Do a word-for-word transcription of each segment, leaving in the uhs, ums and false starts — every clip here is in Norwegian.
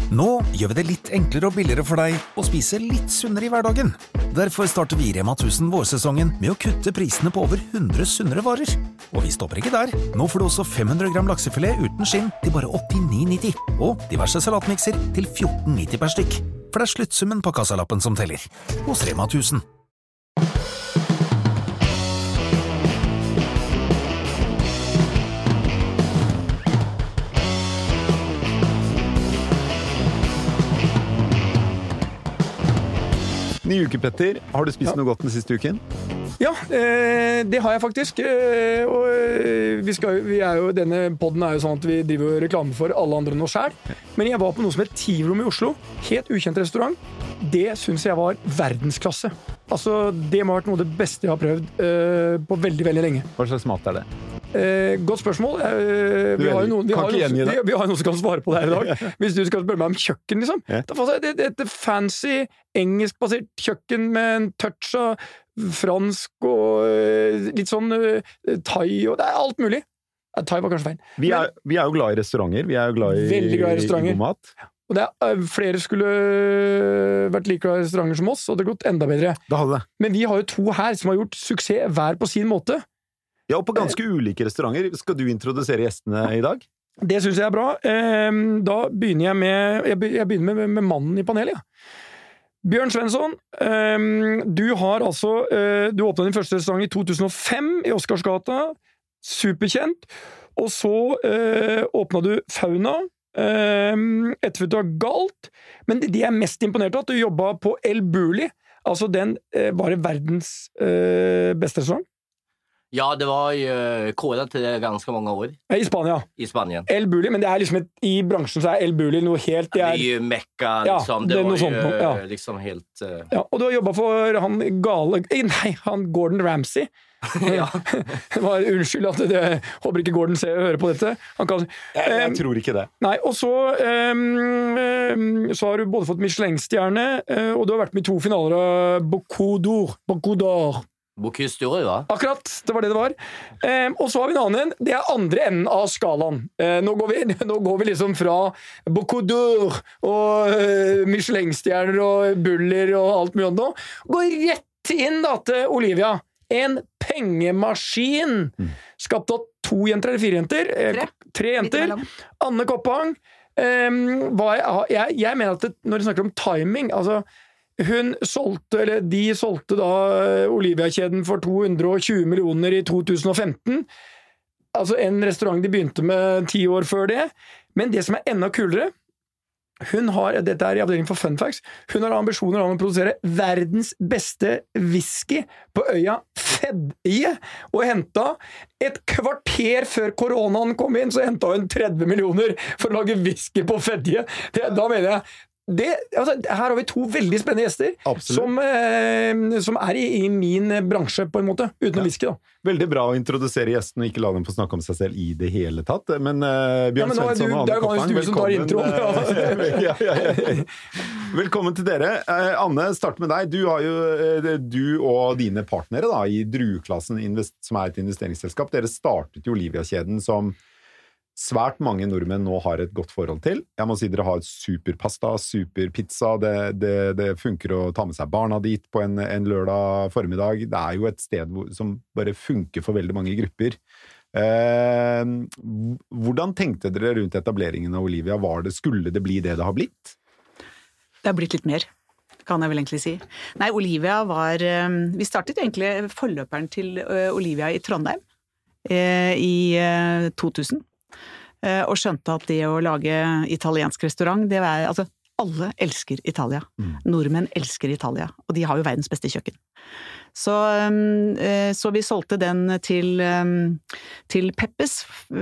Nå gjør vi det litt enklere og billigere for deg å spise litt sunnere i hverdagen. Derfor starter vi i Rema tusen vårsesongen med å kutte prisene på over hundre sunnere varer. Og vi stopper ikke der. Nå får du også fem hundre gram laksefilet uten skinn til bare åttini nitti, og diverse salatmikser til fjorten nitti per stykk. For det er sluttsummen på kassalappen som teller. Hos Rema tusen. Ny uke, Petter. Har du spist ja. noe godt den siste uken? Ja, eh, det har jeg faktisk. Eh, og eh, vi, skal, vi er jo, denne podden er jo sånn at vi driver reklame for alle andre enn oss selv. Men jeg var på noe som het Tivrom i Oslo. Helt ukjent restaurant. Det synes jeg var verdensklasse. Altså, det må ha vært noe av det beste jeg har prøvd eh, på veldig, veldig lenge. Hva slags mat er det? Eh, godt spørsmål. Eh, vi, har jo noen, vi, har noen, vi, vi har noen som kan svare på det her i dag. Hvis du skal spørre meg om kjøkken, liksom. Ja. Det er et fancy, engelskbasert kjøkken med en touch av fransk og uh, litt sånn uh, thai, og det er alt mulig. Ja, thai var kanskje feil. Vi er, Men, vi er jo glad i restauranter. Vi er jo glad i, veldig glad i restauranter. I god mat. Og det er, uh, flere skulle vært like glad i restauranter som oss, og det har gått enda bedre. Det hadde det. Men vi har jo to her som har gjort suksess hver på sin måte. Ja, og på ganske eh, ulike restauranter. Skal du introdusere gjestene i dag? Det synes jeg er bra. Eh, da begynner jeg med, jeg begynner med, med mannen i panelet, ja. Bjørn Svensson, um, du har altså uh, du åpnet din første restaurant i to tusen og fem i Oscarsgata, superkjent, og så uh, åpnet du Fauna, um, etterfulgt av Galt, men det, det er mest imponert av at du jobbet på El Bulli, altså den uh, var verdens uh, beste restaurant. Ja, det var ju kodat till ganska många år. I Spanien. I Spanien. El Bulli, men det är liksom ett, i branschen så är El Bulli något helt... Det är, det är ju Mecca, liksom. Ja, det, det var ju sånt, ja. liksom helt... Uh... Ja, och du har jobbat för han gale... Nej, han Gordon Ramsay. Ja. Det var unnskyld at det, jeg håper ikke Gordon ser og hører på dette. Han kan, jeg, jeg um, tror ikke det. Nei, og så um, um, så har du både fått Michelin-stjerne, uh, og du har vært med i to finaler av Bocuse d'Or. Bocuse d'Or. Bocuse d'Or, ja. Akkurat, det var det det var. Um, og så har vi en annen, det er andre enden av skalaen. Uh, nå, går vi, nå går vi liksom fra Bocuse d'Or og uh, Michelin-stjerner og buller og alt mye annet nå. Går rett inn da til Olivia. En pengemaskin. Mm. Skapt av to jenter eller fire jenter. Tre. Tre jenter. Anne Koppang. Um, jeg, jeg, jeg mener at det, når vi snakker om timing, altså hun solgte, eller de solgte da Olivia-kjeden for to hundre og tjue millioner i to tusen og femten. Altså en restaurant de begynte med ti år før det. Men det som er enda kulere, hun har, dette er i avdelingen for fun facts, hun har ambisjoner om å produsere verdens beste whisky på øya Fedje, og hentet et kvarter før koronaen kom inn, så hentet hun tretti millioner for å lage whisky på Fedje. Det, da mener jeg, det, altså, her har vi to veldig spennende gjester som, eh, som er i, i min bransje på en måte, uten ja. Whisky da. Veldig bra å introdusere gjestene og ikke la dem få snakke om seg selv i det hele tatt, men uh, Bjørn ja, Svensson og Anne Koppang, velkommen. ja, ja, ja. Velkommen til dere. Uh, Anne, start med deg. Du, har jo, uh, du og dine partnere da, i Drueklassen, som er et investeringsselskap, dere startet jo Olivia-kjeden som svært mange nordmenn nå har et godt forhold til. Jeg må si dere har superpasta, superpizza, det, det, det funker å ta med seg barna dit på en, en lørdag formiddag. Det er jo et sted hvor, som bare funker for veldig mange grupper. Eh, hvordan tenkte dere rundt etableringen av Olivia? Var det, skulle det bli det det har blitt? Det har blitt litt mer, kan jeg vel egentlig si. Nei, Olivia var... Vi startet egentlig forløperen til Olivia i Trondheim i to tusen. Og skjønte at det å lage italiensk restaurant, det var, altså, alle elsker Italia. Mm. Nordmenn elsker Italia, og de har jo verdens beste kjøkken. Så, så vi solgte den til, til Peppes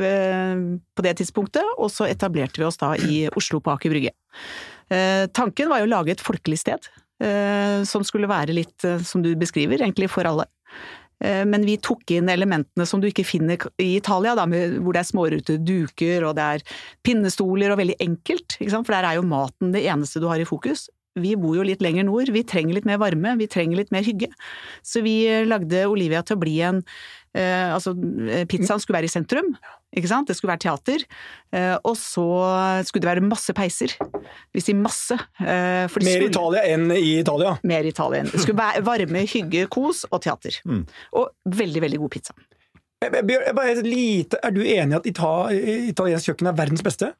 på det tidspunktet, og så etablerte vi oss da i Oslo på Aker Brygge. Tanken var jo å lage et folkelig sted, som skulle være litt, som du beskriver, egentlig for alle. Men vi tok inn elementene som du ikke finner i Italia, da, med, hvor det er smårute duker, og det er pinnestoler, og veldig enkelt, ikke sant? For der er jo maten det eneste du har i fokus. Vi bor jo litt lenger nord, vi trenger litt mer varme, vi trenger litt mer hygge. Så vi lagde Olivia til å bli en, Eh, altså, pizzaen skulle være i sentrum, ikke sant? Det skulle være teater, eh, og så skulle det være masse peiser. Vi sier masse. Eh, for det mer skulle... Italia enn i Italia. Mer Italia enn. Det skulle være varme, hygge, kos og teater. Mm. Og veldig, veldig god pizza. Bjørn, bare et lite, er du enig i at Ita italiensk kjøkken er verdens beste?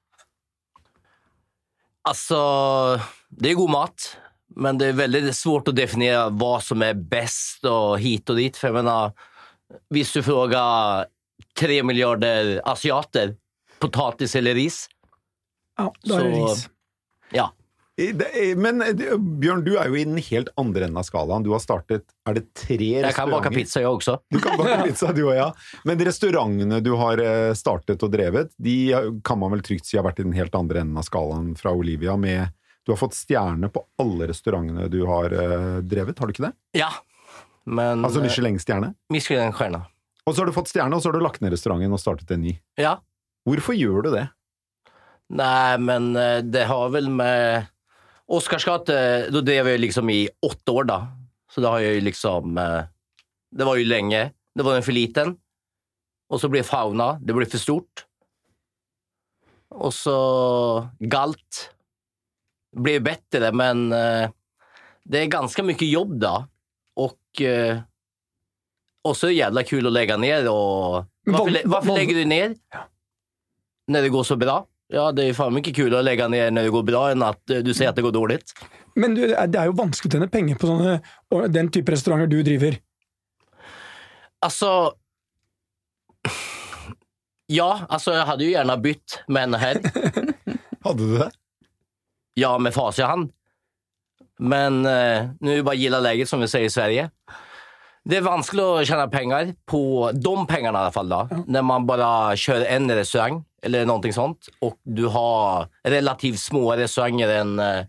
Altså, det er god mat, men det er veldig svårt å definere hva som er best og hit og dit, for jeg mener, hvis du frågar tre milliarder asiater, potatis eller ris, ja, da er det så, ris. Ja. Men Bjørn, du er jo i den helt andre enden av skalaen. Du har startet, er det tre restauranter? Jeg kan bake pizza, jeg også. Du kan bake pizza, du og ja. Men de restaurantene du har startet og drevet, de kan man vel trygt si har vært i den helt andre enden av skalaen fra Olivia, med, du har fått stjerne på alle restaurantene du har drevet, har du ikke det? Ja. Men, altså Michelin-stjerne? Michelin-stjerne. Og så har du fått stjerne, og så har du lagt ned restauranten og startet en ny. Ja. Hvorfor gjør du det? Nei, men det har vel med... Oscarsgate, då drev jag liksom i åtta år då. Så det har jag ju liksom... Det var ju länge. Det var en för liten. Och så blev fauna. Det blev för stort. Och så galt. Blev bättre, men det är ganska mycket jobb då. Och, och så är det jävla kul att lägga ner. Och varför, varför lägger du ner? När det går så bra? Ja, det er fan mye kul å legge ned når det går bra enn at du ser at det går dårlig. Men du, det er jo vanskelig å tjene penger på sånne, den type restauranter du driver. Altså, ja, altså jeg hadde jo gjerne bytt med henne her. Hadde du det? Ja, med fas i hand. Men eh, nu är det bara gilla läget som vi säger i Sverige. Det är vanskligt att tjäna pengar på de pengarna i alla fall då. Ja. När man bara kör en restaurang eller någonting sånt. Och du har relativt små restauranger än eh,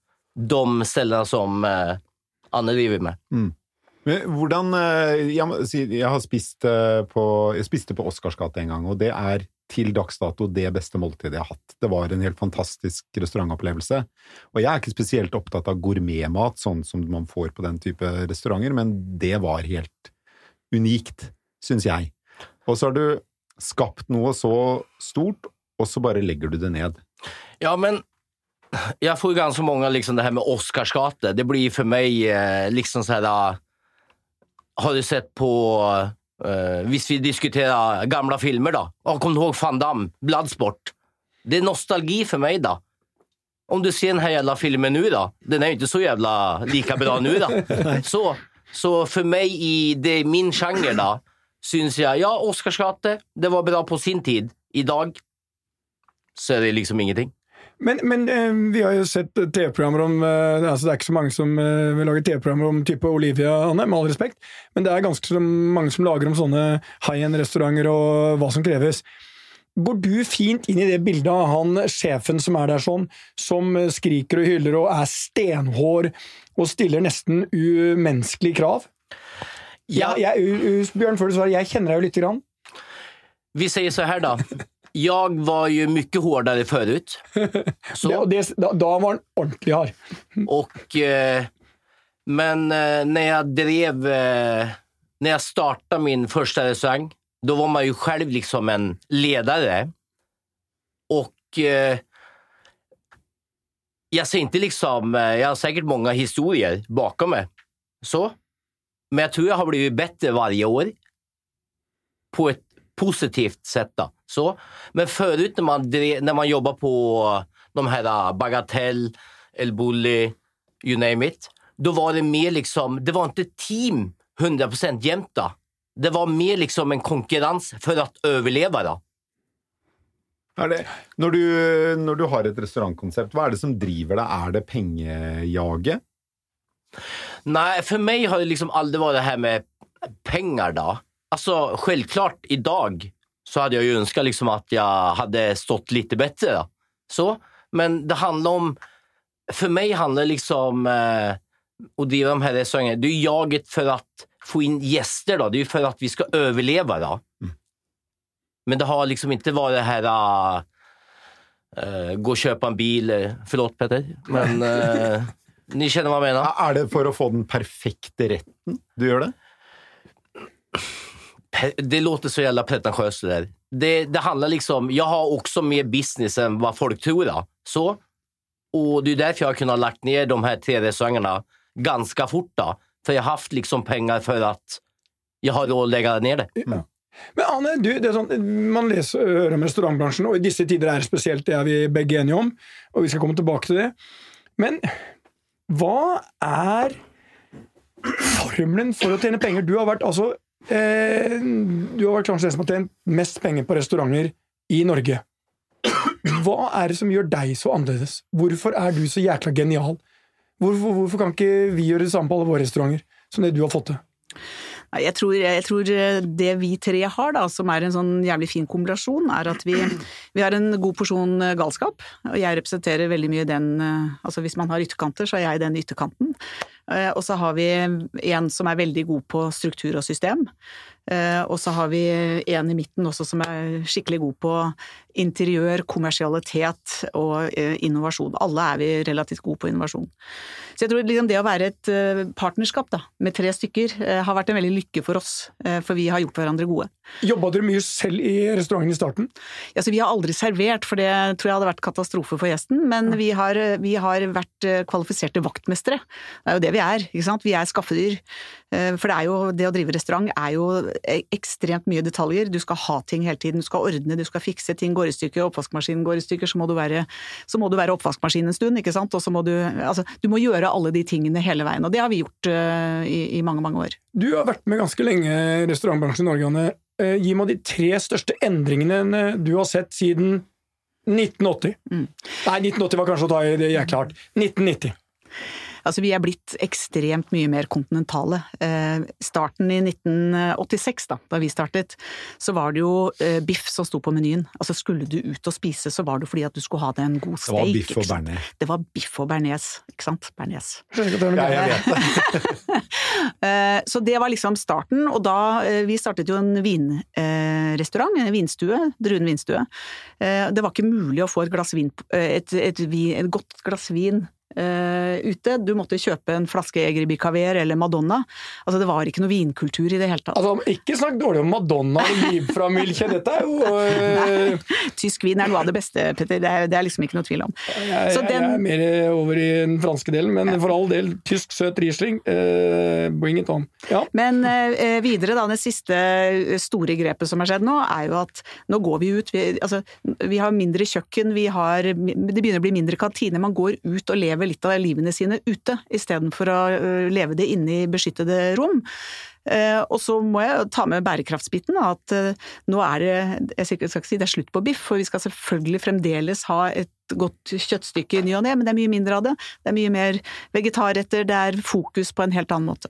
de ställena som eh, Anne driver med. Mm. Men hvordan, jeg, jeg har spist på, jeg spiste på Oscarsgate en gang, og det er til dags dato det beste måltidet jeg har hatt. Det var en helt fantastisk restaurantopplevelse. Og jeg er ikke spesielt opptatt av gourmetmat, sånn som man får på den type restauranter, men det var helt unikt, synes jeg. Og så har du skapt noe så stort, og så bare legger du det ned. Ja, men jeg får ganske mange liksom det her med Oscarsgate. Det blir for meg eh, liksom så här, har du sett på uh, hvis vi diskuterer gamla filmer da, og kom du ihåg Van Damme, Bloodsport, det er nostalgi for meg da. Om du ser den her jævla filmen nu da, den er jo ikke så jævla lika bra nu da. Så, så for meg i det min genre da, synes jeg, ja, Oscarsgate, det var bra på sin tid. I dag så er det liksom ingenting. Men, men eh, vi har jo sett tv-programmer om, eh, altså det er ikke så mange som eh, vil lage tv-programmer om type Olivia, Anne, med all respekt, men det er ganske så mange som lager om sånne high-end-restauranter og hva som kreves. Går du fint inn i det bildet av han sjefen som er der sånn, som skriker og hyller og er stenhår og stiller nesten umenneskelige krav? Ja. Jeg, jeg, Bjørn, før du svarer, jeg kjenner deg jo litt grann. Vi säger så här då. Jag var ju mycket hårdare förut. Så. Det, det, da, da var han ordentlig hard. Och, eh, men eh, när jag drev, eh, när jag startade min första restaurang, då var man ju själv liksom en ledare. Och eh, jag ser inte liksom, eh, jag har säkert många historier bakom mig. Så. Men jag tror jag har blivit bättre varje år. På ett positivt sätt då. Så. Men förut när man, drev, när man jobbar på de här Bagatell, El Bulli, you name it, då var det mer liksom, det var inte team hundra procent jämt då. Det var mer liksom en konkurrens för att överleva då. Er det, når, du, når du har et restaurantkonsept, hva er det som driver deg? Er det pengejaget? Nej, för mig har det liksom aldrig varit det här med pengar då. Alltså, självklart idag så hade jag ju önskat liksom att jag hade stått lite bättre då. Så, men det handlar om, för mig handlar det liksom eh, att driva de här restaurangerna, det är jaget för att få in gäster då, det är ju för att vi ska överleva då. Mm. Men det har liksom inte varit det här uh, gå och köpa en bil, förlåt Petter, men uh, ni känner vad jag menar. Er det for å få den perfekte retten du gjør det? det låter så jävla pretentiöst det där. Det, det handlar liksom, jag har också mer business än vad folk tror då. Så. Och det är därför jag har kunnat lagt ner de här tre restaurangerna ganska fort då. För jag har haft liksom pengar för att jag har råd att lägga ner det. Ja. Men Anne, du, det er sånn, man leser om restaurantbransjen, og i disse tider er det spesielt, det er vi begge enige om, og vi skal komme tilbake til det. Men hva er formelen for å tjene penger? Du har vært, altså, eh, du har vært kanskje den som har tjent mest penger på restauranter i Norge. Hva er det som gjør deg så annerledes? Hvorfor er du så jækla genial? Hvorfor, hvorfor kan ikke vi gjøre det samme på alle våre restauranter, som det du har fått til? Jeg tror, jeg tror det vi tre har da, som er en sånn jævlig fin kombinasjon, er at vi, vi har en god porsjon galskap, og jeg representerer veldig mye den, altså hvis man har ytterkanter, så er jeg den ytterkanten. Og så har vi en som er veldig god på struktur og system, og så har vi en i midten også som er skikkelig god på interiør, kommersialitet og innovasjon. Alle er vi relativt gode på innovasjon. Så jeg tror liksom det å være et partnerskap da, med tre stykker har vært en veldig lykke for oss, for vi har gjort hverandre gode. Jobbet dere mye selv i restauranten i starten? Ja, så vi har aldri servert, for det tror jeg hadde vært katastrofe for gjesten, men vi har, vi har vært kvalifiserte vaktmestere. Det er jo det vi er, ikke sant? Vi er skaffedyr. For det er jo, det å drive restaurant er jo ekstremt mye detaljer. Du skal ha ting hele tiden, du skal ordne, du skal fikse ting, går i stykker, oppvaskmaskinen går i stykker, så må du være, så må du være oppvaskmaskin en stund, ikke sant? Og så må du, altså, du må gjøre alle de tingene hele veien, og det har vi gjort uh, i, i mange, mange år. Du har vært med ganske lenge i restaurantbransjen i Norge, Anne. Uh, gi meg de tre største endringene du har sett siden nitten åtti. Mm. Nei, nitten åtti var kanskje å ta i det jækla hardt. nitten nitti. Altså, vi er blitt ekstremt mye mer kontinentale. Eh, starten i nitten åttiseks, da, da vi startet, så var det jo eh, biff som sto på menyen. Altså, skulle du ut og spise, så var det fordi at du skulle ha deg en god steak. Det var biff og bearnés. Det var biff og bearnés, ikke sant? Bearnés. Ja, jeg vet det. eh, så det var liksom starten, og da, eh, vi startet jo en vinrestaurant, eh, en vinstue, Druen vinstue. Eh, det var ikke mulig å få et glass vin, et, et, et, et godt glass vin Uh, ute. Du måtte kjøpe en flaske Egribi Caviar eller Madonna. Altså, det var ikke noe vinkultur i det hele tatt. Altså, ikke snakk dårlig om Madonna og liv fra Milche, dette er jo... Uh... Tysk vin er noe av det beste, Petter. Det er, det er liksom ikke noe tvil om. Jeg, Så den... jeg er mer over i den franske delen, men ja. For all del, tysk søt Riesling, uh, bring it on. Ja. Men uh, videre da, det siste store grepet som har skjedd nå, er jo at nå går vi ut, vi, altså, vi har mindre kjøkken, vi har, det begynner å bli mindre kantine, man går ut og lever litt av livene sine ute, i stedet for å leve det inne i beskyttede rom. Eh, og så må jeg ta med bærekraftsbiten, at eh, nå er det, jeg skal ikke si det er slutt på biff, for vi skal selvfølgelig fremdeles ha et godt kjøttstykke i ny og ne, men det er mye mindre av det. Det er mye mer vegetarretter, det er fokus på en helt annen måte.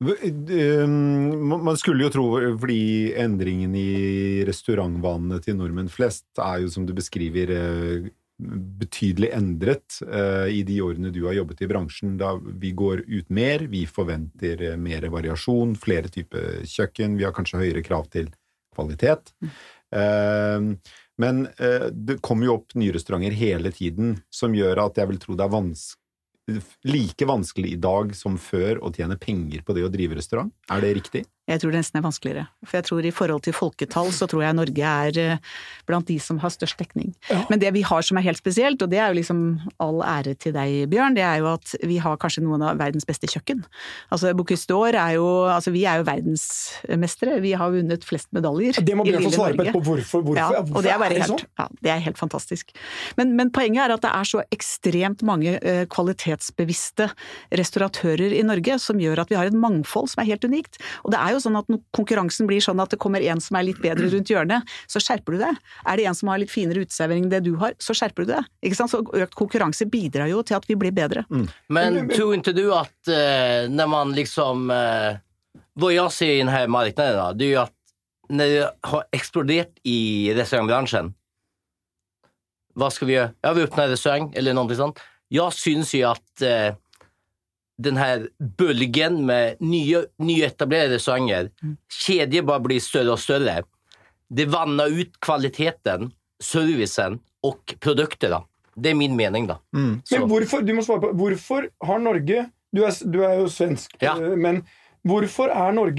Man skulle jo tro, fordi endringen i restaurantvanene til nordmenn flest er jo, som du beskriver, betydelig endret uh, i de årene du har jobbet i bransjen, da vi går ut mer, vi forventer uh, mer variasjon, flere typer kjøkken, vi har kanskje høyere krav til kvalitet. Uh, men uh, det kommer jo opp nye restauranter hele tiden, som gjør at jeg vil tro det er vanskelig, like vanskelig i dag som før å tjene penger på det å drive restaurant. Er det riktig? Jeg tror det nesten er vanskeligere. For jeg tror i forhold til folketall, så tror jeg Norge er blant de som har størst dekning. Ja. Men det vi har som er helt spesielt, og det er jo liksom all ære til deg, Bjørn, det er jo at vi har kanskje noen av verdens beste kjøkken. Altså, Bocuse d'Or er jo, altså vi er jo verdensmestere. Vi har vunnet flest medaljer. Det må Bjørn få svare på etterpå. Hvorfor? Hvorfor? Ja, og det er bare helt, ja, det er helt fantastisk. Men, men poenget er at det er så ekstremt mange uh, kvalitetsbevisste restauratører i Norge, som gjør at vi har et mangfold som er helt unikt. Og det er jo sånn at når konkurransen blir sånn at det kommer en som er litt bedre rundt hjørnet, så skjerper du det. Er det en som har litt finere uteservering enn det du har, så skjerper du det. Ikke sant? Så økt konkurranse bidrar jo til at vi blir bedre. Mm. Men tror inte du att eh, när man liksom eh, vad jag ser i den här marknaden då, det är ju att när det har exploderat i restaurangbranschen, vad ska vi göra? Jag vill öppna en restaurang eller någonting sånt. Jag syns ju att eh, den här bölgen med nya, nyetablerade restauranger, mm. kedjor bara blir större och större. Det vannar ut kvaliteten, servicen och produkter då. Det är min mening då. Mm. Men hvorfor, du må svare på, hvorfor har Norge, du er, du er jo svensk, ja. Men hvorfor er Norge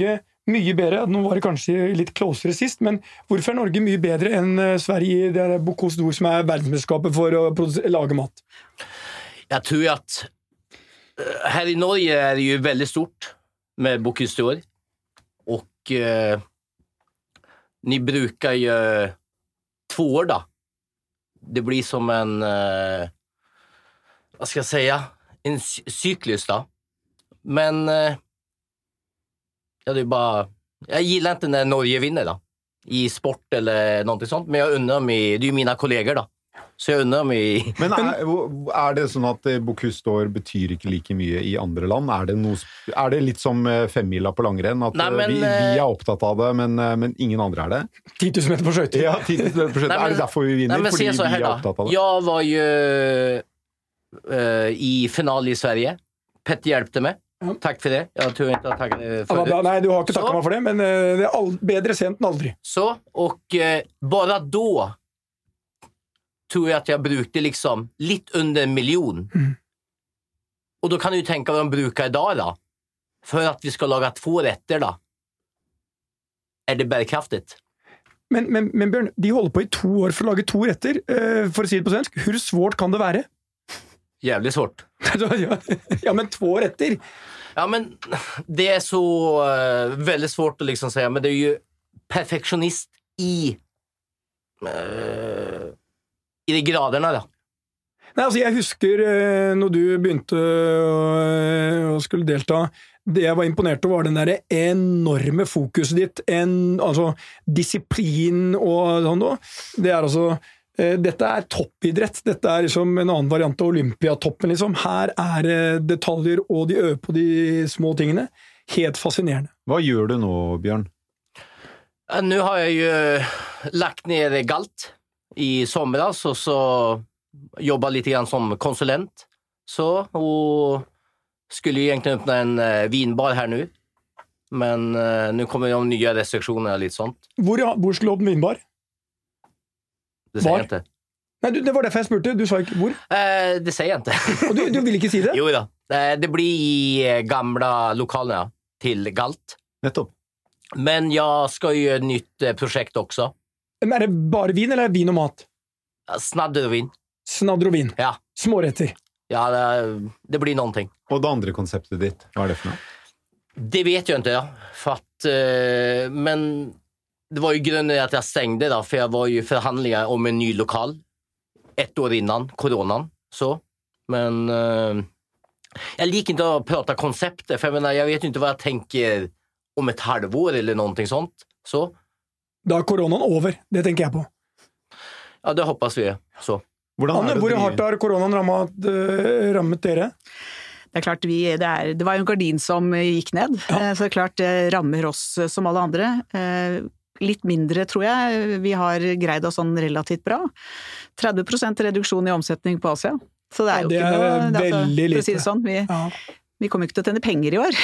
mye bedre? Nå var det kanskje litt closere sist, men hvorfor er Norge mye bedre enn Sverige i det Bocuse d'Or som er verdensmesterskapet for å lage mat? Jeg tror at her i Norge er det jo veldig stort med Bocuse d'Or, og eh, ni bruker jo två år da. Det blir som en, eh, hva skal jeg si, en cyklus da. Men eh, ja, det er bare, jeg gillar ikke når Norge vinner da, i sport eller noe sånt, men jeg undrer meg, det er jo mine kolleger da, så jeg undrer meg. Men er, er det sånn at Bocuse d'Or betyr ikke like mye i andre land? Er det, noe, er det litt som femmila på langrenn? At Nei, men, vi, vi er opptatt av det, men, men ingen andre er det? ti tusen meter på skøyter. Ja, ti tusen meter på skøyter. Er det derfor vi vinner? Nei, fordi vi er da. opptatt av det? Jeg var jo uh, i finale i Sverige. Petter hjelpte meg. Ja. Takk for det. Jeg tror ikke jeg takker for det. Nei, du har ikke takket meg for det, men det er bedre sent enn aldri. Så, og uh, bare da tror jeg at jeg brukte liksom litt under en million. Mm. Og da kan du tenke hva de bruker i dag da, for at vi skal lage två retter da. Er det bærekraftigt? Men, men, men Bjørn, de holder på i to år for å lage to retter, uh, for å si det på svensk. Hvor svårt kan det være? Jævlig svårt. Ja, men två retter. Ja, men det er så uh, veldig svårt å liksom si, men det er jo perfektionist i uh, i de graderna da. Nei, altså jeg husker uh, når du begynte å uh, skulle delta, det jeg var imponert over var den der enorme fokuset ditt, en, altså disiplin og sånn da. Det er altså dette er toppidrett, dette er liksom en annen variant av Olympiatoppen liksom. Her er det detaljer og de øver på de små tingene. Helt fascinerende. Hva gjør du nå, Bjørn? Nå har jeg jo lagt ned Galt i somras og så jobbat litt grann som konsulent. Så, og skulle egentlig åpne en uh, vinbar her nå. Men uh, nå kommer de nye restriksjoner og litt sånt. Hvor, hvor skulle du åpne vinbar? Det sier jeg ikke. Nei, du, det var derfor jeg spurte. Du sa ikke hvor? Eh, det sier jeg ikke. Og du, du vil ikke si det? Jo da. Eh, det blir i gamle lokalene til Galt. Nettopp. Men jeg skal gjøre et nytt eh, prosjekt også. Men er det bare vin, eller er det vin og mat? Snadder og vin. Snadder og vin? Ja. Småretter? Ja, det, det blir noen ting. Og det andre konseptet ditt, hva er det for noe? Det vet jeg ikke, ja. For at, eh, men... Det var ju grunden att jag stängde då, för jag var ju förhandlingar om en ny lokal ett år innan coronan så. Men uh, jag liker inte att prata koncepter, för jag menar, jag vet ju inte vad jag tänker om ett halvår eller någonting sånt. Så. Da er koronaen over, det tenker jeg på. Ja, det hoppas vi. Så. Anne, hvor hardt har koronaen rammet, uh, rammet dere? Det er klart, vi, det, er, det var jo en gardin som gikk ned, ja. Så det er klart det rammer oss som alle andre. Uh, Litt mindre, tror jeg. Vi har greid oss sånn relativt bra. tretti prosent reduksjon i omsetning på Asia. Så det er jo ja, det ikke noe... Det er veldig lite. For å si det sånn, vi, ja. vi kommer ikke til å tjene penger i år.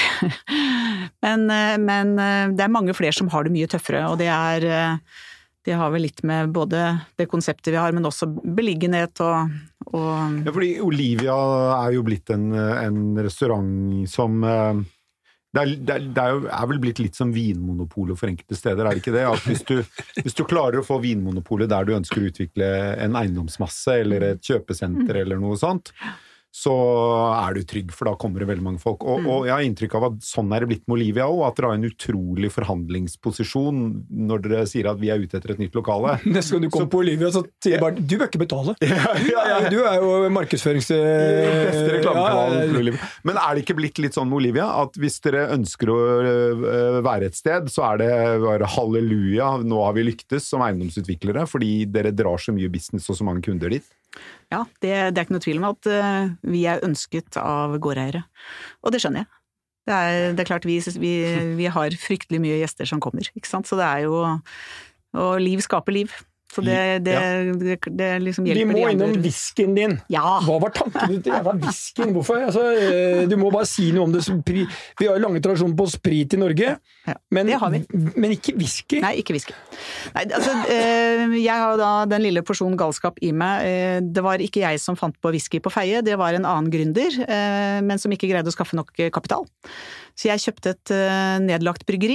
men, men det er mange flere som har det mye tøffere, og det er... Det har vel litt med både det konseptet vi har, men også beliggenhet og... og... Ja, fordi Olivia er jo blitt en, en restaurant som... Det er, det, er, det er, jo, er vel blitt litt som vinmonopolet for enkelte steder, er det ikke det? At hvis du, hvis du klarer å få vinmonopolet der du ønsker å utvikle en eiendomsmasse eller et kjøpesenter eller noe sånt, så er du trygg, for da kommer det veldig mange folk. Og, og jeg har inntrykk av at sånn er det blitt med Olivia også, at dere har en utrolig forhandlingsposisjon når dere sier at vi er ute etter et nytt lokale. Neste gang du kommer så, på Olivia, så sier jeg bare, du bør ikke betale. Ja, ja, ja. Du er jo markedsførings... Beste reklamekanalen for Olivia. Men er det ikke blitt litt sånn med Olivia, at hvis dere ønsker å være et sted, så er det bare halleluja, nå har vi lyktes som eiendomsutviklere, fordi dere drar så mye business og så mange kunder dit? Ja, det, det er ikke noe tvil om at uh, vi er ønsket av gårdeiere. Og det skjønner jeg. Det er, det er klart vi, vi, vi har fryktelig mye gjester som kommer, ikke sant? Så det er jo... Og liv skaper liv. Så det, det, ja. det, det liksom hjelper de andre. Vi må innom whiskyen din. Ja. Hva var tanken din til jævla whiskyen? Hvorfor? Altså, du må bare si noe om det. Vi har jo lange tradisjoner på sprit i Norge, ja, men, det har vi. Men ikke whisky. Nei, ikke whisky. Nei, altså, jeg har da den lille porsjonen galskap i meg. Det var ikke jeg som fant på whisky på Feie, det var en annen gründer, men som ikke greide å skaffe nok kapital. Så jeg kjøpte et nedlagt bryggeri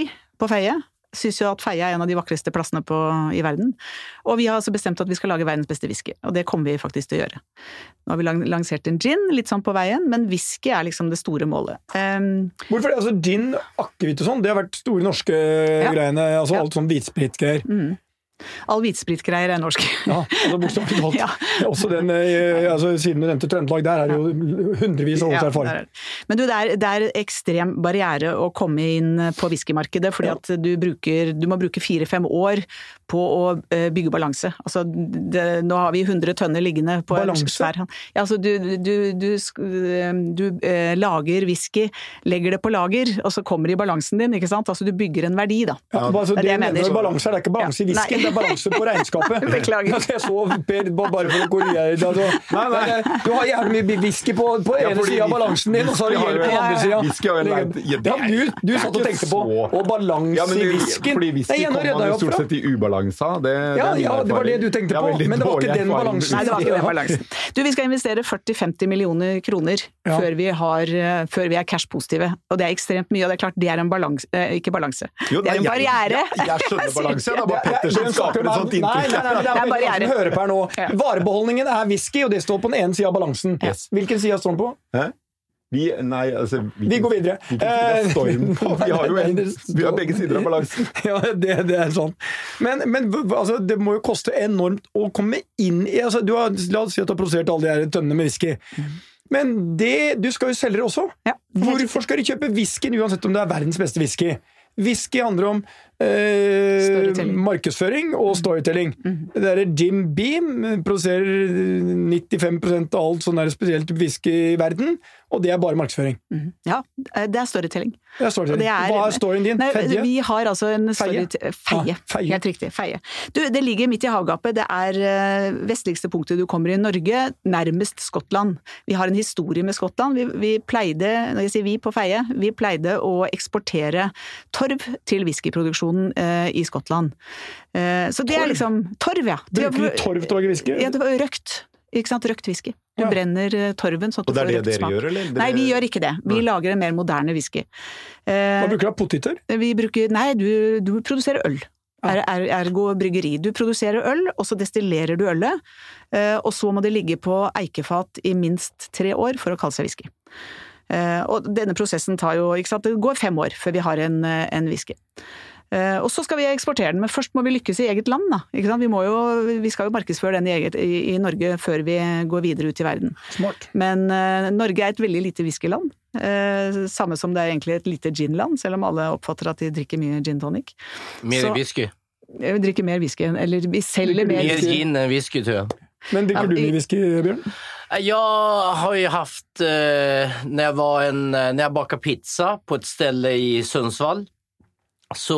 på Feie. Synes jo at Feie er en av de vakreste plassene på, i verden. Og vi har altså bestemt at vi skal lage verdens beste whisky, og det kommer vi faktisk til å gjøre. Nå har vi lansert en gin, litt sånn på veien, men whisky er liksom det store målet. Um, Hvorfor det? Altså gin, akevitt og sånn, det har vært store norske ja. greiene, altså ja. alt sånn hvitspritgreier. Mm. All hvitspritgreier er norsk. Ja, altså bokstavelig talt. Ja. Også den, altså, siden du nevnte Trøndelag, der er det jo hundrevis av års erfaring. Ja, men du, det er, det er ekstrem barriere å komme inn på whiskymarkedet, fordi ja. at du, bruker, du må bruke fire-fem år på å bygge balanse. Altså, det, nå har vi hundre tønner liggende på balanse? En svær. Ja, altså, du, du, du, du, du eh, lager whisky, legger det på lager, og så kommer det i balansen din, ikke sant? Altså, du bygger en verdi, da. Ja, altså, det, det, det, det er balanse, det er ikke balanse ja. i whisky, det er balanse på regnskapet. Beklager. Altså, jeg så Per, bare for å korrigere det. Altså. Nei, nei. Du har jævlig mye whisky på, på ja, ene siden av balansen din, og så har du gjeld på den andre siden. Whisky har jo leid... Ja, du, du satt og tenkte på å balanse ja, i whiskyen. Fordi whisky kommer man jo stort sett i ubalansa. Det, ja, det, ja, det var det du tenkte på, men det var ikke den balansen. Nei, det var ikke den balansen. Du, vi skal investere førti til femti millioner kroner ja. før, vi har, før vi er cash-positive. Og det er ekstremt mye, og det er klart, det er en balanse, eh, ikke balanse. Jo, det er en barriere. Jeg, jeg skjønner balanse, det er bare Pettersen skaper et sånt inntrykk. Nei, nei, nei, det er barriere. Hører på her nå. Ja. Varebeholdningen er whisky, og det står på den ene siden av balansen. Yes. Hvilken side står den på? Hæ? Vi, nei, altså... Vi, vi går videre. Vi, storm på. Vi har jo en, vi har begge sider av balansen. Ja, det, det er sånn. Men, men altså, det må jo koste enormt å komme inn i... Altså, du har, la oss si at du har produsert alle de her tønnene med whisky. Men det, du skal jo selge det også. Ja. Hvorfor skal du kjøpe whiskyen uansett om det er verdens beste whisky? Whisky handler om eh, markedsføring og storytelling. Mm. Det der Jim Beam produserer nittifem prosent av alt sånn der spesielt whisky i verden, og det er bare markedsføring. Mm. Ja, det er storytelling. Det er storytelling. Det er, Hva er storyen din? Nei, Feie? Vi har altså en story... Feie. Feie. Ah, feie. Helt riktig. Feie. Du, det ligger midt i havgapet. Det er uh, vestligste punktet du kommer i Norge, nærmest Skottland. Vi har en historie med Skottland. Vi, vi pleide, når jeg sier vi på Feie, vi pleide å eksportere torv til whiskyproduksjonen uh, i Skottland. Uh, så det torv? Er liksom... Torv, ja. Bruker du torv til å lage whisky? Ja, det var røkt. Ikke sant? Røkt whisky. Du ja. brenner torven sånn at du får røkt smak. Og det er det dere gjør, eller? Dere... Nei, vi gjør ikke det. Vi nei. lager en mer moderne whisky. Hva bruker du av poteter? Vi bruker... Nei, du, du produserer øl. Er, er, ergo bryggeri. Du produserer øl, og så destillerer du ølet, og så må det ligge på eikefat i minst tre år for å kalle seg whisky. Og denne prosessen tar jo, ikke sant, det går fem år før vi har en, en whisky. Og så skal vi eksportere den, men først må vi lykkes i eget land, da. Ikke sant? Vi, må jo, vi skal jo markedsføre den i, eget, i, i Norge før vi går videre ut i verden. Smart. Men uh, Norge er et veldig lite whiskyland. Uh, samme som det er egentlig et lite ginland, selv om alle oppfatter at de drikker mye gin tonic. Mer whisky. Vi drikker mer whisky, eller vi selger mer whisky. Mer gin enn whisky, tror jeg. Men drikker ja, du mye whisky, Bjørn? Jeg har jo haft, uh, når jeg var en, når jeg baket pizza på et sted i Sundsvall, så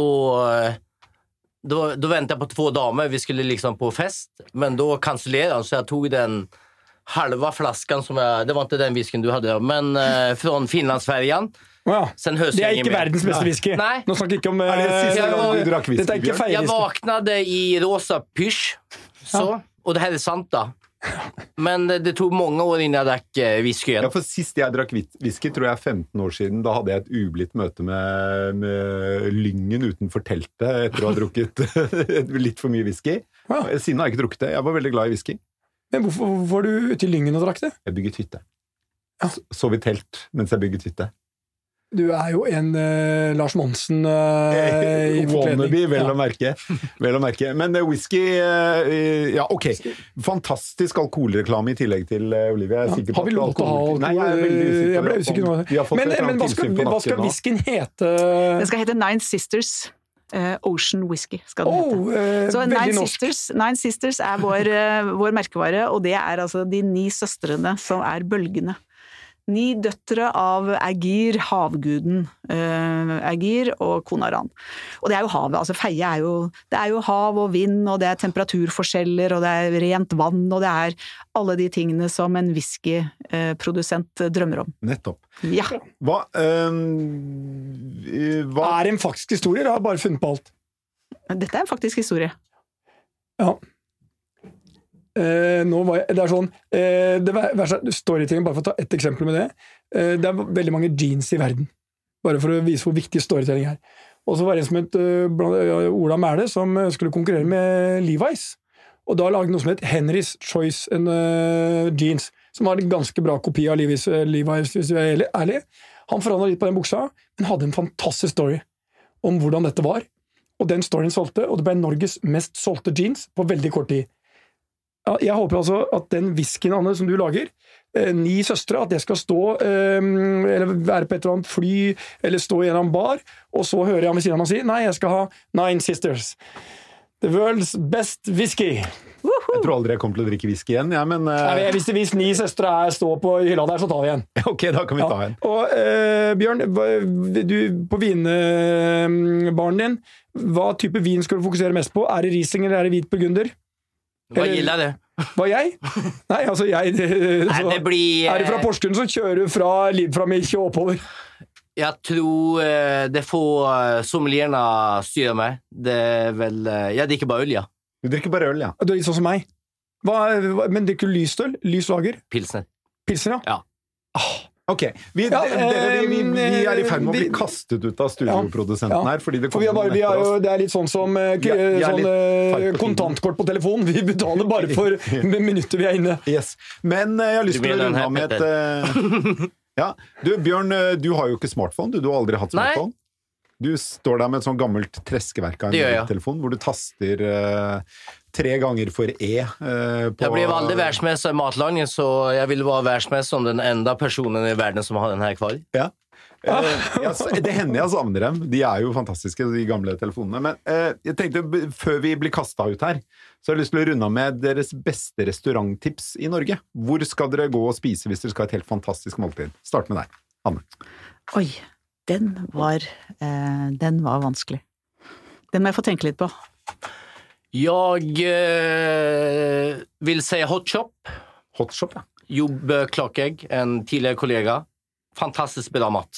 då, då väntade jag på två damer, vi skulle liksom på fest, men då cancellerade så jag tog den halva flaskan som jag, det var inte den whiskyn du hade, men eh, från Finlandsfärjan. Wow. Sen det är inte världens bästa whisky. Nej. Nå snakker ikke om eh, jag, var, du drakk whisky, det är inte jag vaknade i rosa pysch, så, ja. Och det här är sant då. Men det tog mange år innan jeg drakk whisky igjen. Ja, for sist jeg drakk whisky, tror jeg femten år siden, da hadde jeg et ublidt møte med, med Lyngen utenfor teltet etter å ha drukket litt for mye whisky. Ja. Siden har jeg ikke drukket det. Jeg var veldig glad i whisky. Men hvorfor, hvorfor var du ute i Lyngen og drakk det? Jeg bygget hytte. Ja. Sov i telt mens jeg bygget hytte. Du er jo en uh, Lars Monsen uh, i Wannabe, vel å merke. Vel å merke. Men uh, whisky, uh, ja, ok. Fantastisk alkoholreklame i tillegg til uh, Olivia. Jeg er sikker på har vi lov til å ha alkohol? Nei, jeg er veldig usikker. Jeg ble usikker nå. Men, men hva skal, hva skal whiskyen hete? Den skal hete Nine Sisters. Uh, Ocean Whisky skal den oh, hete. Uh, Så Nine Sisters, Nine Sisters er vår, uh, vår merkevare, og det er altså de ni søstrene som er bølgene. Ni døtre av Ægir, havguden uh, Ægir og Konaran. Og det er jo havet, altså Feie er jo, det er jo hav og vind, og det er temperaturforskjeller, og det er rent vann, og det er alle de tingene som en whiskyprodusent uh, drømmer om. Nettopp. Ja. Hva, uh, hva er det en faktisk historie, eller har jeg bare funnet på alt? Dette er en faktisk historie. Ja. Uh, nå var jeg, det er sånn uh, det verste storytelling, bare for å ta ett eksempel med det, uh, det er veldig mange jeans i verden, bare for å vise hvor viktig storytelling er, og så var det en som het uh, Ola Mæle, som skulle konkurrere med Levi's. Og da lagde noe som het Henry's Choice en, uh, jeans, som var en ganske bra kopi av Levi's, uh, Levi's hvis vi er ærlig. Han forandret litt på den buksa, men hadde en fantastisk story om hvordan dette var. Og den storyen solgte, og det ble Norges mest solgte jeans på veldig kort tid. Ja, jeg håper altså at den whiskyen, Anne, som du lager, eh, Ni søstre, at det skal stå, eh, eller være på et eller annet fly, eller stå i en eller annen bar, og så hører jeg han ved siden av meg si, nei, jeg skal ha Nine Sisters. The world's best whisky. Jeg tror aldri jeg kommer til å drikke whisky igjen, ja, men... Uh... Nei, hvis det hvis ni søstre er stå på hylla der, så tar vi en. Ok, da kan vi ta en. Ja. Og uh, Bjørn, du, på vinbaren din, hva type vin skal du fokusere mest på? Er det Riesling eller er det hvit burgunder? Hva gillar det? Hva jeg? Nei, altså jeg... Det, Nei, det blir... Er det fra Porsgrunn som kjører fra Liebframmilch og oppover? Jeg tror uh, det får sommelierna styre meg. Det er vel... Uh, jeg drikker bare øl, ja. Du drikker bare øl, ja. Du er litt sånn som meg. Hva, hva, men drikker du lysøl? Lys lager? Pilsner. Pilsner, ja? Ja. Ah. Ok, vi, ja, dere, vi, vi, vi er i ferd med å bli kastet ut av studioprodusenten ja, ja. her, fordi det kommer For vi er bare, vi er jo, det er litt sånn som ja, sånn, kontantkort på telefon. Vi betaler bare for minutter vi er inne. Yes. Men jeg har lyst til å runde av med et... Uh, ja, du, Bjørn, du har jo ikke smartphone. Du, du har aldri hatt smartphone. Nei. Du står der med et sånn gammelt treskeverk av en telefon, hvor du taster uh, tre ganger for E. Uh, på, jeg blir aldri verdensmester i matlagning, så jeg vil være verdensmester som den enda personen i verden som har den her kvar. Ja. Uh, jeg, det hender jeg savner dem. De er jo fantastiske, de gamle telefonene. Men uh, jeg tenkte, før vi blir kastet ut her, så har jeg lyst til å runde med deres beste restauranttips i Norge. Hvor skal dere gå og spise hvis dere skal ha et helt fantastisk måltid? Start med deg, Anne. Oi, den var, eh, den var vanskelig. Den må jeg få tenke litt på. Jeg eh, vil si Hot Shop. Hot Shop, ja. Jobb Klakegg, en tidligere kollega. Fantastisk bra mat.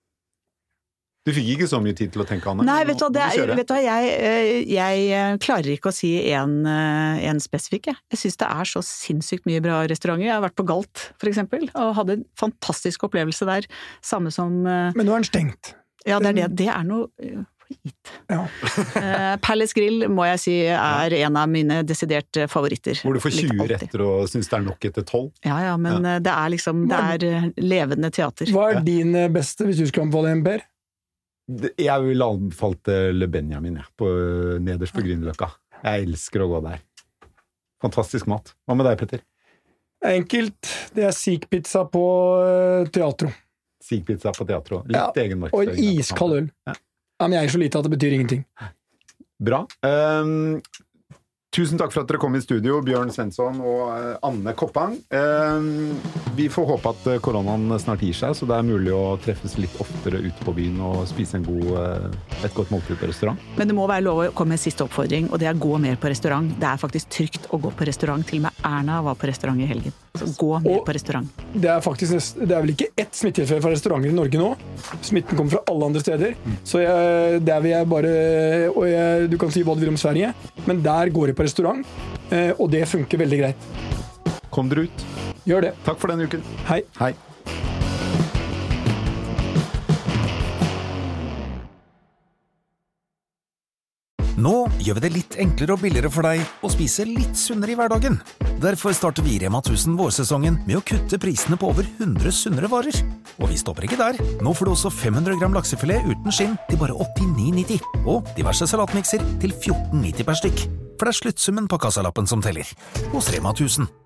Du fikk ikke så mye tid til å tenke, Anne? Nei, vet du hva, det er, vet du hva jeg, jeg klarer ikke å si en, en spesifikk. Jeg, jeg synes det er så sinnssykt mye bra restauranter. Jeg har vært på Galt, for eksempel, og hadde en fantastisk opplevelse der. Samme som... Men nå er den stengt. Ja, det er, det, det er noe fint. Ja. Palace Grill, må jeg si, er en av mine desiderte favoritter. Hvor du får tjue retter og synes det er nok etter tolv. Ja, ja, men ja. det er liksom, det er levende teater. Hva er din beste, hvis du skal anbefale en, Per? Jeg vil anbefale Le Benjamin, ja, på, nederst på Grünerløkka. Jeg elsker å gå der. Fantastisk mat. Hva med deg, Petter? Enkelt. Det er Sikpizza på Teatro. Sikpizza på Teatro. Litt ja, egen markedsføring. Og iskald øl. Ja. Ja, men jeg er så lite at det betyr ingenting. Bra. Um, tusen takk for at dere kom i studio, Bjørn Svensson og uh, Anne Koppang. Um, vi får håpe at koronaen snart gir seg, så det er mulig å treffes litt oftere ute på byen og spise en god, uh, et godt måltid på restaurant. Men det må være lov å komme med en siste oppfordring, og det er gå mer på restaurant. Det er faktisk trygt å gå på restaurant. Til og med Erna var på restaurant i helgen. Så gå mer og på restaurant. Det er faktisk, det er vel ikke ett smittetilfelle fra restauranter i Norge nå. Smitten kommer fra alle andre steder. Mm. Så jeg, der vil jeg bare, og jeg, du kan si hva du vil om Sverige, men der går jeg på restaurant, og det funker veldig greit. Kom dere ut. Gjør det. Takk for denne uken. Hei. Hei. Nå gjør vi det litt enklere og billigere for deg å spise litt sunnere i hverdagen. Derfor starter vi Rema tusen vårsesongen med å kutte prisene på over hundre sunnere varer. Og vi stopper ikke der. Nå får du også fem hundre gram laksefilet uten skinn til bare åttini nitti, og diverse salatmikser til fjorten nitti per stykk. For det er sluttsummen på kassalappen som teller. Hos Rema tusen.